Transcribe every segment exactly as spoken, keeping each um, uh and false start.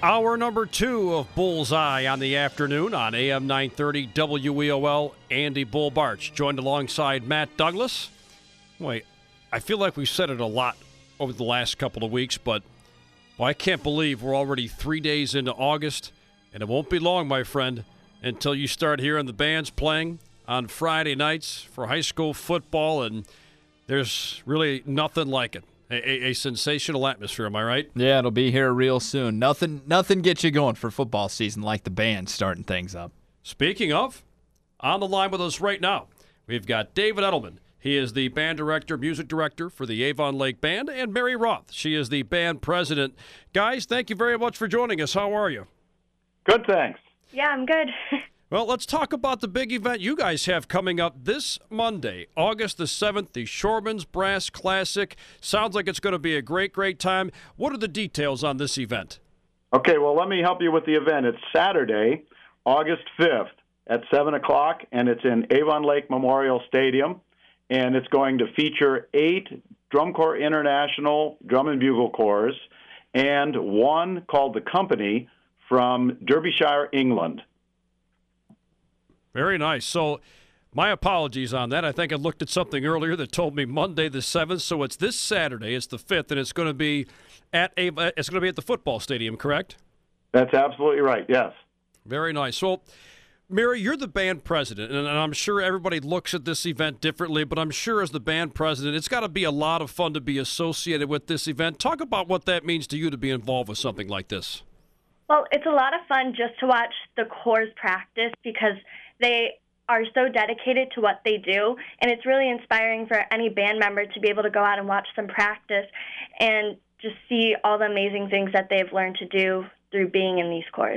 Hour number two of Bullseye on the afternoon on A M nine thirty W E O L. Andy Bull Barch joined alongside Matt Douglas. Wait, I feel like we've said it a lot over the last couple of weeks, but well, I can't believe we're already three days into August, and it won't be long, my friend, until you start hearing the bands playing on Friday nights for high school football, and there's really nothing like it. A, a, a sensational atmosphere, am I right? Yeah, it'll be here real soon. Nothing nothing gets you going for football season like the band starting things up. Speaking of, on the line with us right now, we've got David Edelman. He is the band director, music director for the Avon Lake Band, and Mary Roth. She is the band president. Guys, thank you very much for joining us. How are you? Good, thanks. Yeah, I'm good. Well, let's talk about the big event you guys have coming up this Monday, August the seventh, the Shoreman's Brass Classic. Sounds like it's going to be a great, great time. What are the details on this event? Okay, well, let me help you with the event. It's Saturday, August fifth at seven o'clock, and it's in Avon Lake Memorial Stadium, and it's going to feature eight Drum Corps International Drum and Bugle Corps and one called The Company from Derbyshire, England. Very nice. So my apologies on that. I think I looked at something earlier that told me Monday the seventh. So it's this Saturday. It's the fifth, and it's going to be at a, it's going to be at the football stadium, correct? That's absolutely right, yes. Very nice. So, Mary, you're the band president, and I'm sure everybody looks at this event differently, but I'm sure as the band president, it's got to be a lot of fun to be associated with this event. Talk about what that means to you to be involved with something like this. Well, it's a lot of fun just to watch the corps practice because they are so dedicated to what they do, and it's really inspiring for any band member to be able to go out and watch them practice and just see all the amazing things that they've learned to do through being in these corps.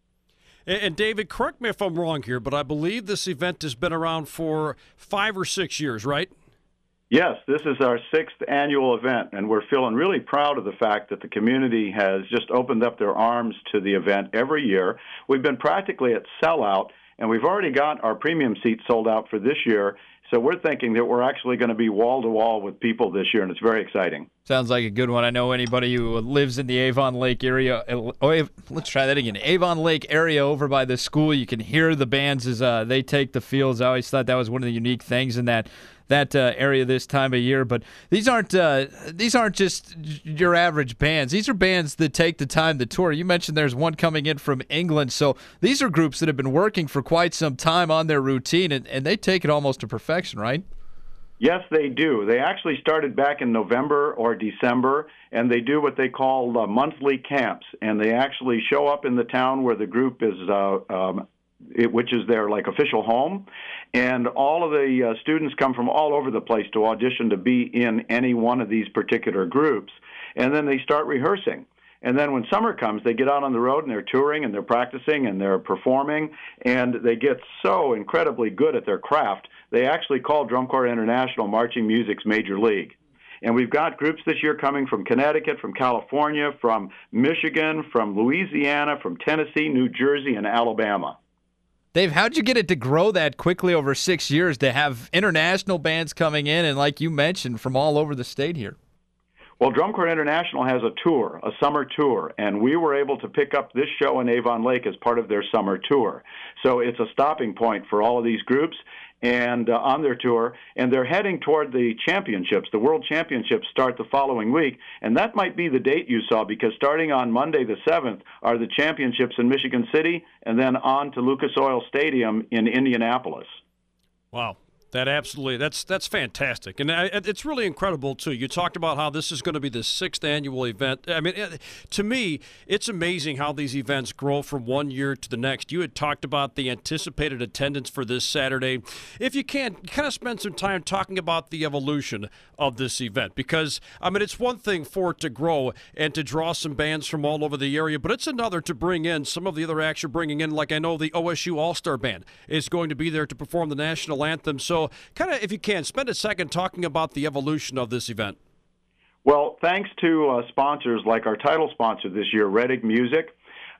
And, and David, correct me if I'm wrong here, but I believe this event has been around for five or six years, right? Yes, this is our sixth annual event, and we're feeling really proud of the fact that the community has just opened up their arms to the event every year. We've been practically at sellout, and we've already got our premium seats sold out for this year, so we're thinking that we're actually going to be wall-to-wall with people this year, and it's very exciting. Sounds like a good one. I know anybody who lives in the Avon Lake area. Oh, let's try that again. Avon Lake area over by the school, you can hear the bands as uh, they take the fields. I always thought that was one of the unique things in that that uh, area this time of year. But these aren't uh, these aren't just your average bands. These are bands that take the time to tour. You mentioned there's one coming in from England. So these are groups that have been working for quite some time on their routine, and, and they take it almost to perfection, right? Yes, they do. They actually started back in November or December, and they do what they call uh, monthly camps, and they actually show up in the town where the group is, uh, um, it, which is their like official home, and all of the uh, students come from all over the place to audition to be in any one of these particular groups, and then they start rehearsing. And then when summer comes, they get out on the road and they're touring and they're practicing and they're performing, and they get so incredibly good at their craft, they actually call Drum Corps International marching music's major league. And we've got groups this year coming from Connecticut, from California, from Michigan, from Louisiana, from Tennessee, New Jersey, and Alabama. Dave, how'd you get it to grow that quickly over six years to have international bands coming in and, like you mentioned, from all over the state here? Well, Drum Corps International has a tour, a summer tour, and we were able to pick up this show in Avon Lake as part of their summer tour. So it's a stopping point for all of these groups and uh, on their tour, and they're heading toward the championships. The World Championships start the following week, and that might be the date you saw, because starting on Monday the seventh are the championships in Michigan City, and then on to Lucas Oil Stadium in Indianapolis. Wow. That absolutely, that's that's fantastic. And I, it's really incredible, too. You talked about how this is going to be the sixth annual event. I mean, it, to me, it's amazing how these events grow from one year to the next. You had talked about the anticipated attendance for this Saturday. If you can, kind of spend some time talking about the evolution of this event, because, I mean, it's one thing for it to grow and to draw some bands from all over the area, but it's another to bring in some of the other acts you're bringing in, like I know the O S U All-Star Band is going to be there to perform the national anthem. So So kind of, if you can, spend a second talking about the evolution of this event. Well, thanks to uh, sponsors like our title sponsor this year, Reddick Music.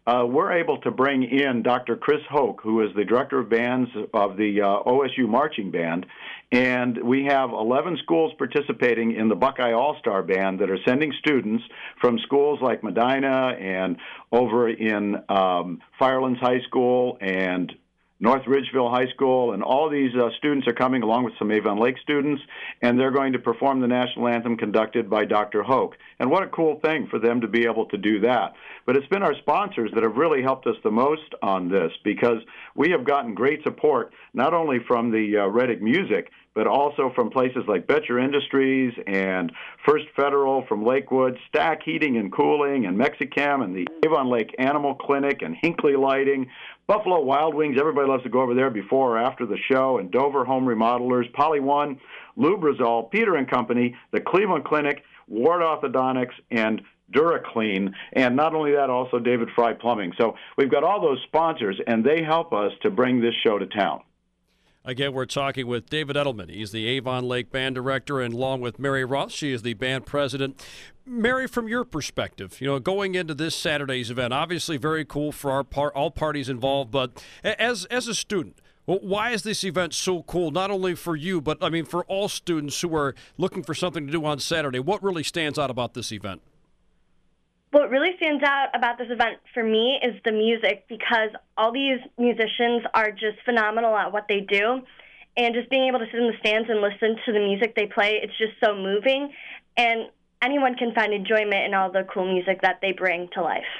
uh, we're able to bring in Doctor Chris Hoke, who is the director of bands of the uh, O S U Marching Band, and we have eleven schools participating in the Buckeye All-Star Band that are sending students from schools like Medina and over in um, Firelands High School and North Ridgeville High School, and all these uh, students are coming along with some Avon Lake students, and they're going to perform the national anthem conducted by Doctor Hoke. And what a cool thing for them to be able to do that. But it's been our sponsors that have really helped us the most on this, because we have gotten great support not only from the uh, Reddick Music, but also from places like Betcher Industries and First Federal from Lakewood, Stack Heating and Cooling, and Mexichem, and the Avon Lake Animal Clinic, and Hinckley Lighting, Buffalo Wild Wings. Everybody loves to go over there before or after the show, and Dover Home Remodelers, Poly One, Lubrizol, Peter and Company, the Cleveland Clinic, Ward Orthodontics, and DuraClean, and not only that, also David Fry Plumbing. So we've got all those sponsors, and they help us to bring this show to town. Again, we're talking with David Edelman. He's the Avon Lake Band Director, and along with Mary Roth, she is the band president. Mary, from your perspective, you know, going into this Saturday's event, obviously very cool for our par- all parties involved, but as as a student, well, why is this event so cool, not only for you, but, I mean, for all students who are looking for something to do on Saturday? What really stands out about this event? What really stands out about this event for me is the music, because all these musicians are just phenomenal at what they do, and just being able to sit in the stands and listen to the music they play, it's just so moving, and anyone can find enjoyment in all the cool music that they bring to life.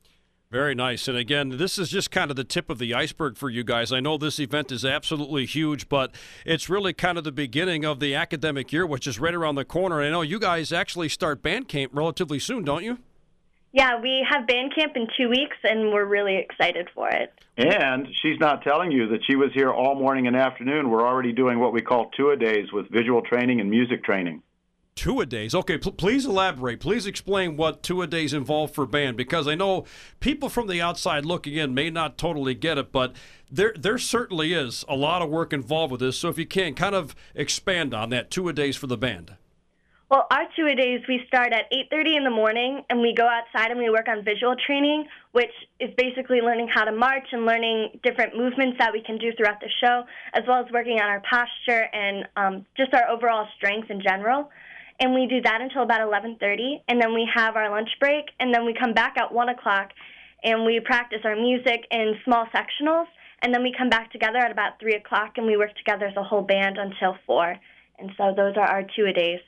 Very nice. And again, this is just kind of the tip of the iceberg for you guys. I know this event is absolutely huge, but it's really kind of the beginning of the academic year, which is right around the corner. I know you guys actually start band camp relatively soon, don't you? Yeah, we have band camp in two weeks, and we're really excited for it. And she's not telling you that she was here all morning and afternoon. We're already doing what we call two-a-days with visual training and music training. Two-a-days. Okay, pl- please elaborate. Please explain what two-a-days involve for band, because I know people from the outside looking in may not totally get it, but there there certainly is a lot of work involved with this. So if you can, kind of expand on that, two-a-days for the band. Well, our two-a-days, we start at eight thirty in the morning, and we go outside and we work on visual training, which is basically learning how to march and learning different movements that we can do throughout the show, as well as working on our posture and um, just our overall strength in general. And we do that until about eleven thirty, and then we have our lunch break, and then we come back at one o'clock, and we practice our music in small sectionals, and then we come back together at about three o'clock, and we work together as a whole band until four. And so those are our two-a-days.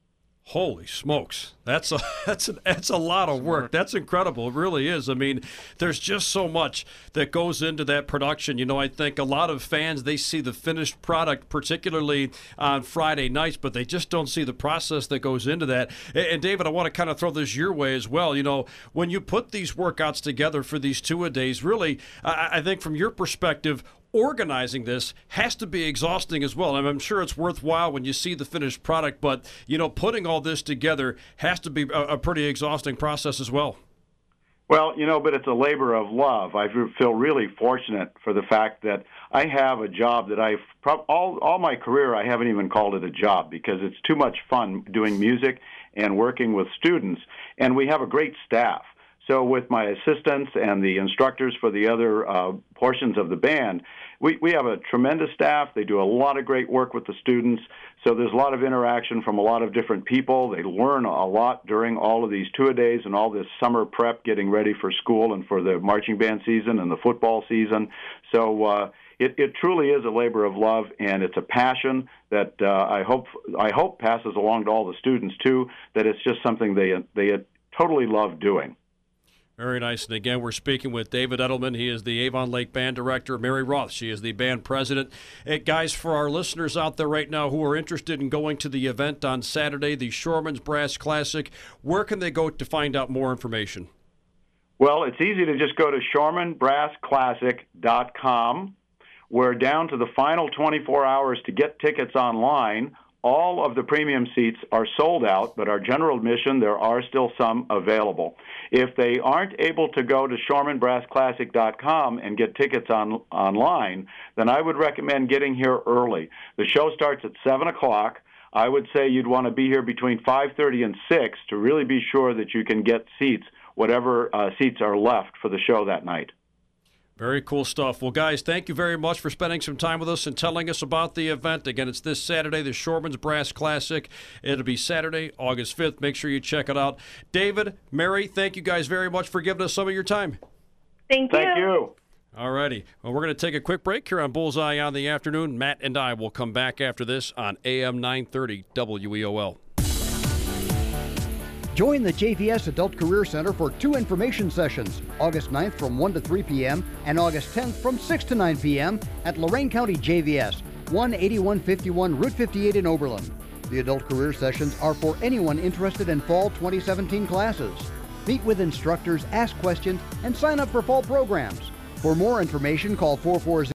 Holy smokes. That's a that's a, that's a lot of work. That's incredible. It really is. I mean, there's just so much that goes into that production. You know, I think a lot of fans, they see the finished product, particularly on Friday nights, but they just don't see the process that goes into that. And, and David, I want to kind of throw this your way as well. You know, when you put these workouts together for these two-a-days, really, I, I think from your perspective, organizing this has to be exhausting as well. I mean, I'm sure it's worthwhile when you see the finished product, but, you know, putting all this together has to be a, a pretty exhausting process as well. Well, you know, but it's a labor of love. I feel really fortunate for the fact that I have a job that I've, all, all my career, I haven't even called it a job because it's too much fun doing music and working with students. And we have a great staff. So with my assistants and the instructors for the other uh, portions of the band, we, we have a tremendous staff. They do a lot of great work with the students. So there's a lot of interaction from a lot of different people. They learn a lot during all of these two-a-days and all this summer prep, getting ready for school and for the marching band season and the football season. So uh, it, it truly is a labor of love, and it's a passion that uh, I hope I hope passes along to all the students too. That it's just something they they totally love doing. Very nice. And again, we're speaking with David Edelman. He is the Avon Lake Band Director. Mary Roth, she is the band president. Hey, guys, for our listeners out there right now who are interested in going to the event on Saturday, the Shorman's Brass Classic, where can they go to find out more information? Well, it's easy to just go to Shorman Brass Classic dot com. We're down to the final twenty-four hours to get tickets online. All of the premium seats are sold out, but our general admission, there are still some available. If they aren't able to go to Shorman Brass Classic dot com and get tickets on, online, then I would recommend getting here early. The show starts at seven o'clock. I would say you'd want to be here between five thirty and six to really be sure that you can get seats whatever uh, seats are left for the show that night. Very cool stuff. Well, guys, thank you very much for spending some time with us and telling us about the event. Again, it's this Saturday, the Shoreman's Brass Classic. It'll be Saturday, August fifth. Make sure you check it out. David, Mary, thank you guys very much for giving us some of your time. Thank you. Thank you. All righty. Well, we're going to take a quick break here on Bullseye on the Afternoon. Matt and I will come back after this on A M nine thirty W E O L. Join the J V S Adult Career Center for two information sessions, August ninth from one to three p.m. and August tenth from six to nine p.m. at Lorain County J V S, one eighty-one fifty-one Route fifty-eight in Oberlin. The adult career sessions are for anyone interested in fall twenty seventeen classes. Meet with instructors, ask questions, and sign up for fall programs. For more information, call four four zero